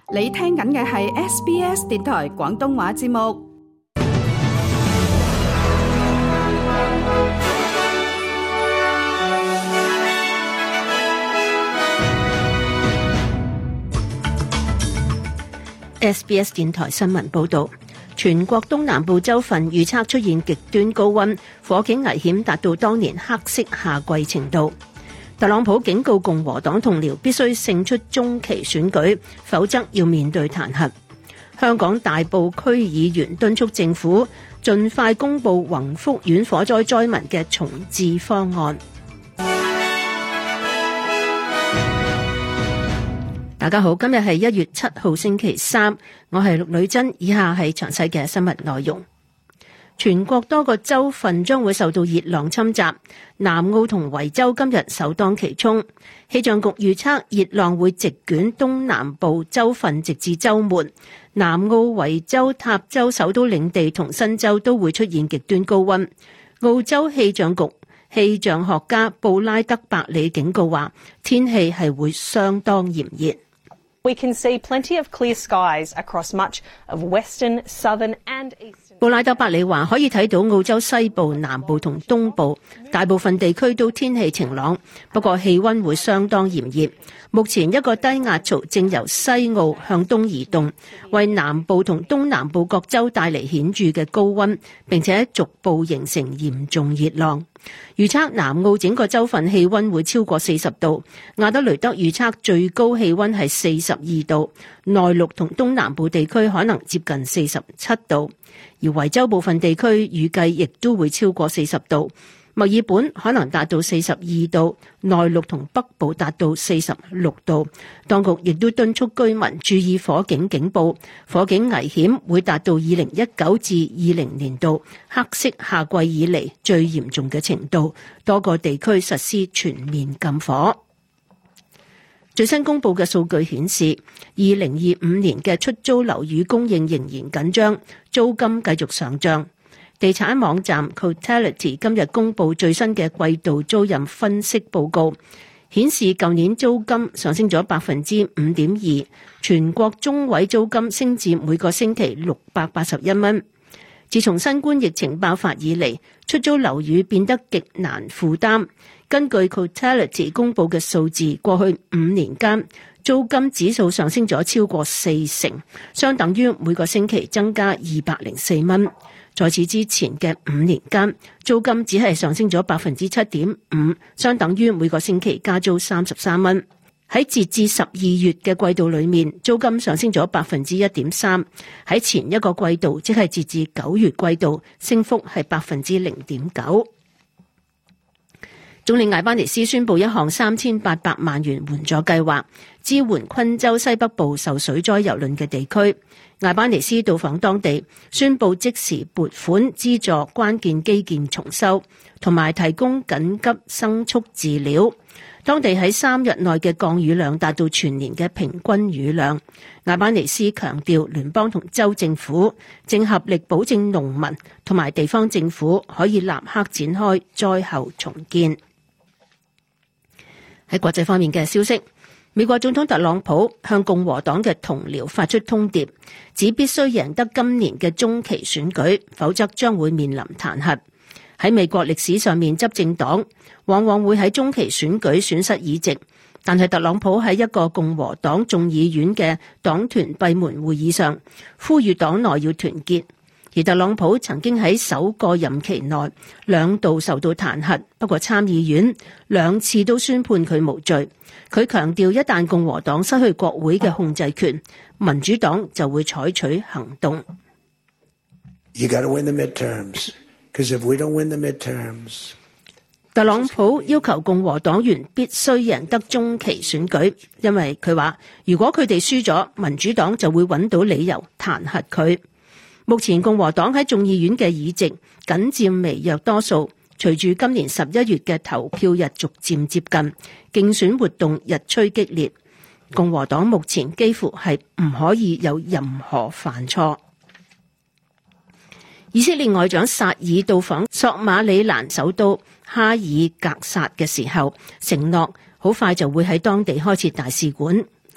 你聽緊嘅係 SBS 電台廣東話節目。 SBS 電台新聞報導，全國東南部州份預測出現極端高溫，火警危險達到當年黑色夏季程度。特朗普警告共和黨同僚必須勝出中期選舉，否則要面對彈劾。香港大埔區議員敦促政府盡快公布宏福苑火災災民嘅重置方案。大家好，今日係1月7號星期三，我係陸女珍，以下係詳細嘅新聞內容。全國多個州份將會受到熱浪侵襲，南澳同維州今日首當其衝。氣象局預測熱浪會席捲東南部州份直至週末，南澳、維州、塔州首都領地同新州都會出現極端高溫。澳洲氣象局氣象學家布拉德伯里警告話，天氣係會相當炎熱。 We can see plenty of clear skies across much of western, southern and eastern. 布拉德伯里話可以睇到澳洲西部、南部同東部大部分地區都天氣晴朗，不過氣溫會相當炎熱。目前一個低壓槽正由西澳向東移動，為南部同東南部各州帶嚟顯著嘅高溫，並且逐步形成嚴重熱浪。預測南澳整個州份氣溫會超過40度，亞德雷德預測最高氣溫係42度，內陸同東南部地區可能接近47度，而維州部分地區預計亦都會超過40度。墨爾本可能達到42度，內陸同北部達到46度。當局亦都敦促居民注意火警警報，火警危險會達到2019至20年度黑色夏季以嚟最嚴重嘅程度，多個地區實施全面禁火。最新公布嘅數據顯示，2025年嘅出租樓宇供應仍然緊張，租金繼續上漲。地產網站 Cotality 今日公布最新嘅季度租賃分析報告，顯示舊年租金上升咗 5.2%， 全國中位租金升至每個星期681蚊。自從新冠疫情爆發以嚟，出租樓宇變得極難負擔。根據 Cotality 公布嘅數字，過去5年間，租金指數上升咗超過40%，相等於每個星期增加204蚊。在此之前嘅5年間，租金只係上升咗 7.5%， 相等於每個星期加租33蚊。喺截至12月嘅季度裏面，租金上升咗 1.3%， 喺前一個季度，即係截至9月季度，升幅係 0.9%。總理艾班尼斯宣布一項3800萬元援助計劃，支援昆州西北部受水災蹂躪嘅地區。艾班尼斯到訪當地，宣布即時撥款資助關鍵基建重修，同埋提供緊急生畜飼料。當地喺3日內嘅降雨量達到全年嘅平均雨量。艾班尼斯強調，聯邦同州政府正合力保證農民同埋地方政府可以立刻展開災後重建。喺國際方面嘅消息，美國總統特朗普向共和黨嘅同僚發出通牒，指必須贏得今年嘅中期選舉，否則將會面臨彈劾。喺美國歷史上面，執政黨往往會喺中期選舉損失議席，但係特朗普喺一個共和黨眾議院嘅黨團閉門會議上，呼籲黨內要團結。而特朗普曾經喺首個任期內2度受到彈劾，不過參議院2次都宣判佢無罪。佢強調，一旦共和黨失去國會嘅控制權，民主黨就會採取行動。 You gotta win the midterms, because if we don't win the midterms， 特朗普要求共和黨員必須贏得中期選舉，因為佢話如果佢哋輸咗，民主黨就會揾到理由彈劾佢。目前共和黨喺眾議院嘅議席僅佔微弱多數，隨住今年11月嘅投票日逐漸接近，競選活動日趨激烈，共和黨目前幾乎係唔可以有任何犯錯。以色列外長薩爾到訪索馬里蘭首都哈爾格薩嘅時候，承諾好快就會喺當地開設大使館。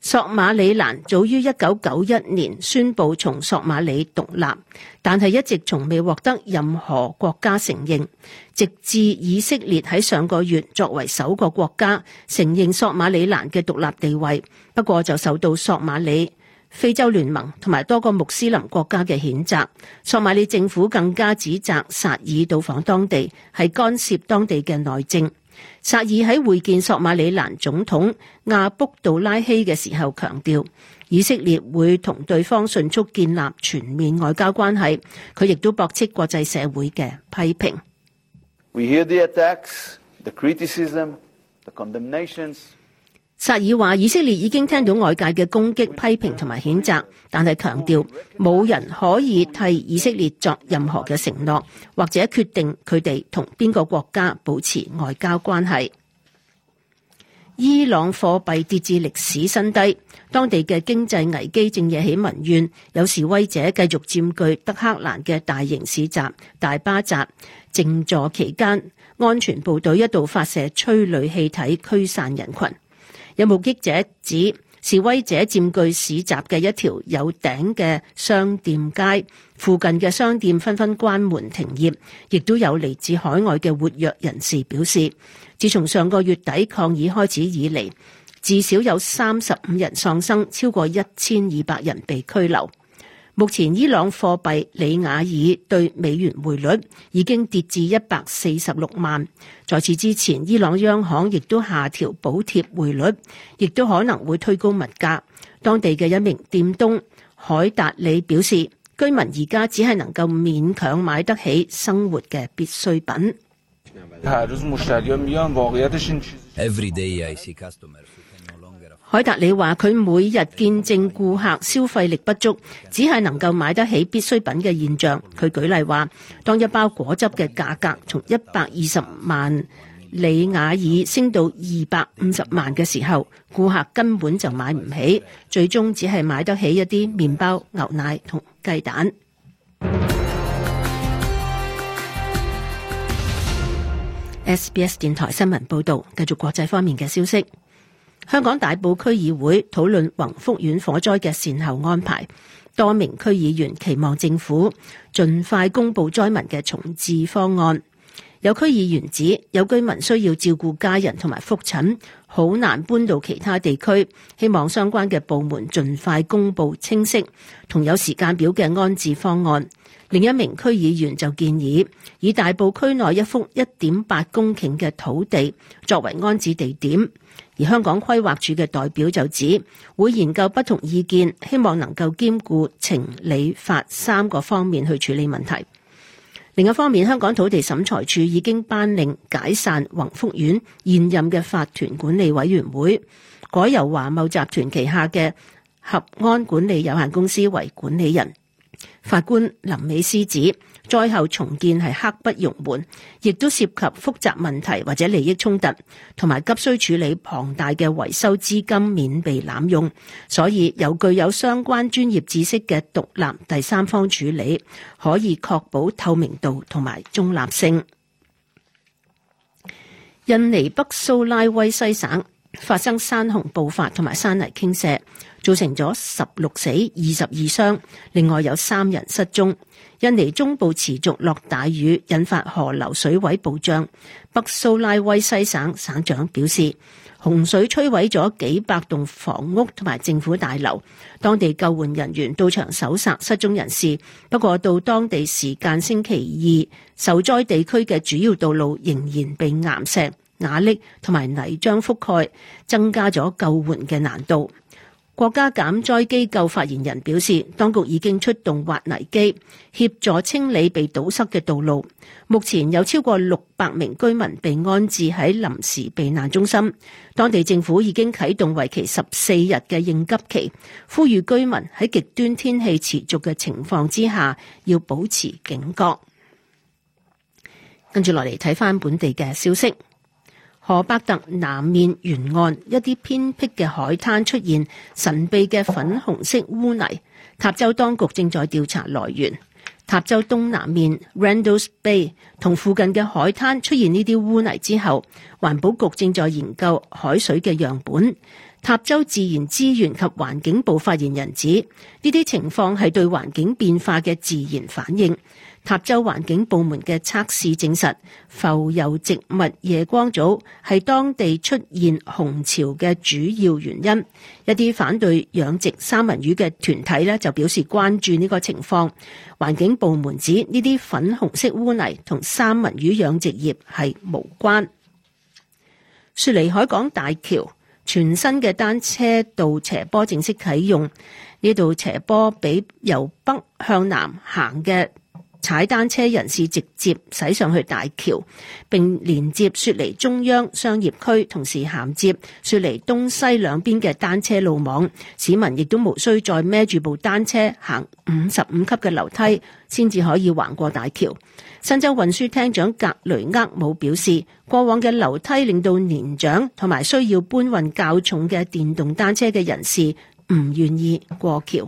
索馬里蘭早於1991年宣布從索馬里獨立，但係一直從未獲得任何國家承認，直至以色列喺上個月作為首個國家承認索馬里蘭嘅獨立地位，不過就受到索馬里、非洲聯盟同埋多個穆斯林國家嘅譴責。索馬里政府更加指責薩爾到訪當地係干涉當地嘅內政。薩爾喺會見索馬里蘭總統亞卜杜拉希嘅時候強調，以色列會同對方迅速建立全面外交關係。佢亦都駁斥國際社會嘅批評。 We hear the attacks, the criticism, the condemnations. 薩爾話以色列已經聽到外界嘅攻擊、批評同埋譴責，但係強調冇人可以替以色列作任何嘅承諾，或者決定佢哋同邊個國家保持外交關係。伊朗貨幣跌至歷史新低，當地嘅經濟危機正惹起民怨，有示威者繼續佔據德黑蘭嘅大型市集大巴扎，靜坐期間，安全部隊一度發射催淚氣體驅散人群。有目擊者指，示威者佔據市集嘅一條有頂嘅商店街，附近嘅商店紛紛關門停業，亦都有嚟自海外嘅活躍人士表示，自從上個月底抗議開始以嚟，至少有35人喪生，超過1200人被拘留。目前伊朗貨幣里雅爾對美元匯率已經跌至146萬。在此之前，伊朗央行亦都下調補貼匯率，亦都可能會推高物價。當地嘅一名店東海達里表示，居民而家只係能夠勉強買得起生活嘅必需品。海達里話：佢每日見證顧客消費力不足，只係能夠買得起必需品嘅現象。佢舉例話，當一包果汁嘅價格從120萬里雅爾升到250萬嘅時候，顧客根本就買唔起，最終只係買得起一啲麵包、牛奶同雞蛋。SBS 電台新聞報導，繼續國際方面嘅消息。香港大埔區議會討論宏福苑火災嘅善後安排，多名區議員期望政府盡快公布災民嘅重置方案。有區議員指，有居民需要照顧家人同埋覆診，好難搬到其他地區，希望相關嘅部門盡快公布清晰同有時間表嘅安置方案。另一名區議員就建議，以大埔區內一幅1.8公頃嘅土地作為安置地點。而香港規劃署嘅代表就指，會研究不同意見，希望能夠兼顧情理法3個方面去處理問題。另一方面，香港土地審裁處已經頒令解散宏福苑現任嘅法團管理委員會，改由華懋集團旗下嘅合安管理有限公司為管理人。法官林美思指，災後重建係刻不容緩，亦都涉及複雜問題或者利益衝突，同埋急需處理龐大嘅維修資金免被濫用，所以由具有相關專業知識嘅獨立第三方處理，可以確保透明度同埋中立性。印尼北蘇拉威西省發生山洪暴發同埋山泥傾瀉，造成咗16死22傷，另外有3人失蹤。印尼中部持續落大雨，引發河流水位暴漲。北蘇拉威西省省長表示，洪水摧毀咗幾百棟房屋同埋政府大樓，當地救援人員到場搜索失蹤人士。不過到當地時間星期2，受災地區嘅主要道路仍然被岩石、瓦礫同埋泥漿覆蓋，增加咗救援嘅難度。國家減災機構發言人表示，當局已經出動挖泥機協助清理被堵塞嘅道路。目前有超過600名居民被安置喺臨時避難中心。當地政府已經啟動為期14日嘅應急期，呼籲居民喺極端天氣持續嘅情況之下要保持警覺。跟住落嚟睇返本地嘅消息。荷伯特南面沿岸一啲偏僻嘅海灘出現神秘嘅粉紅色污泥，塔州當局正在調查來源。塔州東南面 Randalls Bay 同附近嘅海灘出現呢啲污泥之後，環保局正在研究海水嘅樣本。 塔州自然資源及環境部發言人指，呢啲情況係對環境變化嘅自然反應。塔州環境部門嘅測試證實，浮游植物夜光藻係當地出現紅潮嘅主要原因。一啲反對養殖三文魚嘅團體呢就表示關注呢個情況。環境部門指呢啲粉紅色污泥同三文魚養殖業係無關。雪梨海港大橋全新嘅單車道斜坡正式啟用，呢道斜坡俾由北向南行嘅踩單車人士直接駛上去大橋，並連接雪梨中央商業區，同時銜接雪梨東西兩邊嘅單車路網。市民亦都無需再孭住部單車行55級嘅樓梯，先至可以橫過大橋。新州運輸廳長格雷厄姆表示，過往嘅樓梯令到年長同埋需要搬運較重嘅電動單車嘅人士唔願意過橋。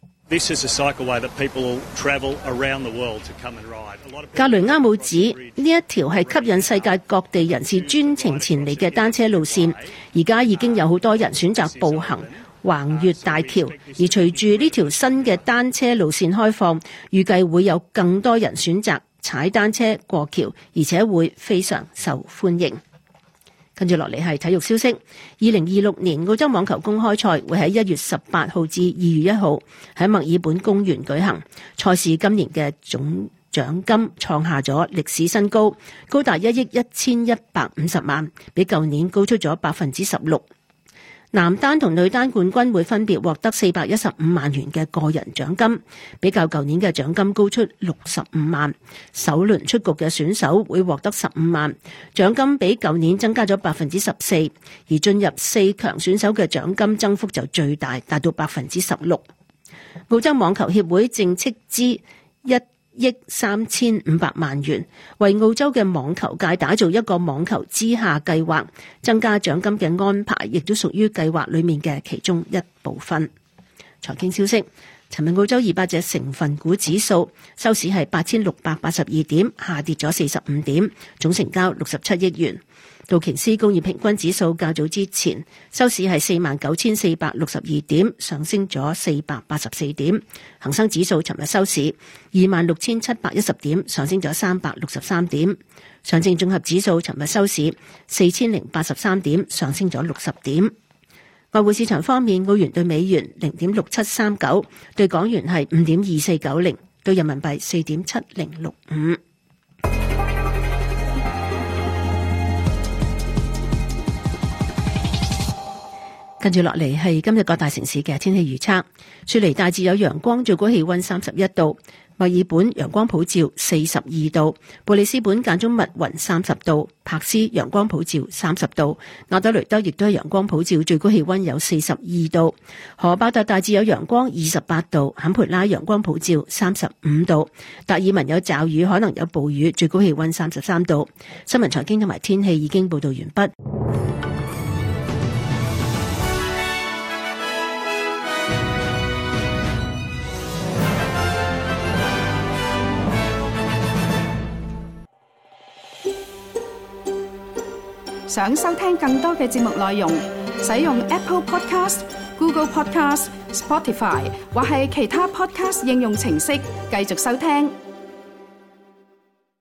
格雷厄姆指呢一條係吸引世界各地人士專程前嚟嘅單車路線，而家已經有好多人選擇步行橫越大橋，而隨住呢條新嘅單車路線開放，預計會有更多人選擇踩單車過橋，而且會非常受歡迎。跟住落嚟係體育消息，2026年澳洲網球公開賽會喺1月18號至2月1號喺墨爾本公園舉行。賽事今年嘅總獎金創下咗歷史新高，高達1億1150萬，比舊年高出咗16%。男單同女單冠軍會分別獲得415萬元嘅個人獎金，比較舊年嘅獎金高出65萬。首輪出局嘅選手會獲得15萬，獎金比舊年增加咗14%，而進入4強選手嘅獎金增幅就最大，達到16%。澳洲網球協會正斥資1億3500萬元，為澳洲嘅網球界打造一個網球之下計劃，增加獎金嘅安排亦都屬於計劃裏面嘅其中一部分。財經消息，尋日澳洲200隻成分股指數收市係8682點，下跌咗45點，總成交67億元。道瓊斯工業平均指數較早之前收市係49462點，上升咗484點。恒生指數尋日收市26710點，上升咗363點。上證綜合指數尋日收市4083點，上升咗60點。外匯市場方面，澳元對美元0.6739，對港元係5.2490，對人民幣4.7065。跟住落嚟係今日各大城市嘅天氣預測。雪梨大致有陽光，最高氣溫31度；墨爾本陽光普照42度；布里斯本間中密雲30度；柏斯陽光普照30度；亞德雷德亦都係陽光普照，最高氣溫有42度；荷巴特大致有陽光28度；坎培拉陽光普照35度；達爾文有驟雨，可能有暴雨，最高氣溫33度。新聞財經同埋天氣已經報道完畢。 想收聽更多嘅節目內容，使用 Apple Podcast、Google Podcast、Spotify 或係其他 Podcast 應用程式繼續收聽。